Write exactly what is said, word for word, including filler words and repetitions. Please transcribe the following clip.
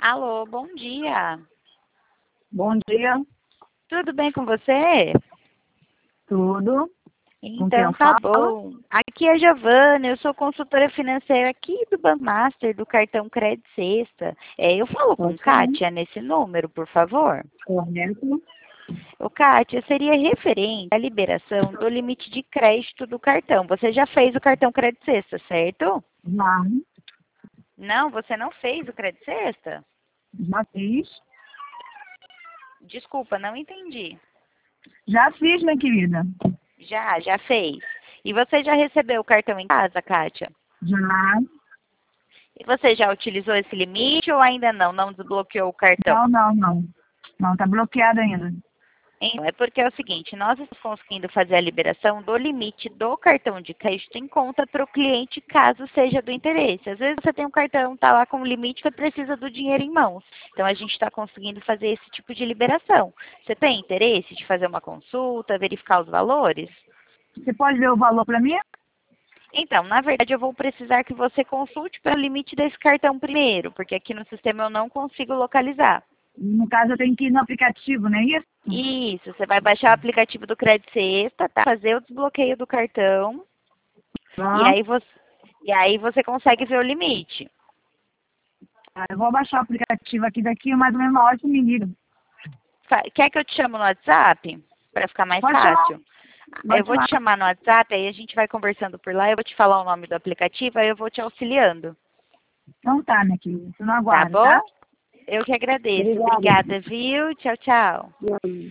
Alô, bom dia. Bom dia, Tudo bem com você? tudo. Com quem eu Então tá falo? bom. Aqui é a Giovana, eu sou consultora financeira aqui do Banco Master do cartão Crédito Sexta. É, eu falo com Pode falar. Kátia nesse número, por favor. Correto. Ô, Kátia, seria referente à liberação do limite de crédito do cartão. Você já fez o cartão Crédito Sexta, certo? Já, Não, você não fez o Crédito Sexta? já fiz. Desculpa, não entendi. Já fiz, minha querida. Já, já fez. E você já recebeu o cartão em casa, Kátia? Já. E você já utilizou esse limite ou ainda não? Não desbloqueou o cartão? Não, não, não. Não, tá bloqueado ainda. Então, é porque é o seguinte, nós estamos conseguindo fazer a liberação do limite do cartão de crédito em conta para o cliente, caso seja do interesse. Às vezes você tem um cartão, está lá com um limite que precisa do dinheiro em mãos. Então, a gente está conseguindo fazer esse tipo de liberação. Você tem interesse de fazer uma consulta, verificar os valores? Você pode ver o valor para mim? Então, na verdade, eu vou precisar que você consulte para o limite desse cartão primeiro, porque aqui no sistema eu não consigo localizar. No caso, eu tenho que ir no aplicativo, não é isso? Isso, você vai baixar o aplicativo do Crédito Sexta, tá? Fazer o desbloqueio do cartão e Tá. aí você, e aí você consegue ver o limite. Ah, eu vou baixar o aplicativo aqui daqui, mais ou menos uma hora você me liga. Fa- Quer que eu te chamo no WhatsApp para ficar mais Pode chamar, fácil? Eu pode vou chamar. te chamar no WhatsApp, aí a gente vai conversando por lá, eu vou te falar o nome do aplicativo, aí eu vou te auxiliando, Então tá, minha querida. Você não tá aguarda, bom? tá? Eu que agradeço. Obrigada. Obrigada, viu? Tchau, tchau.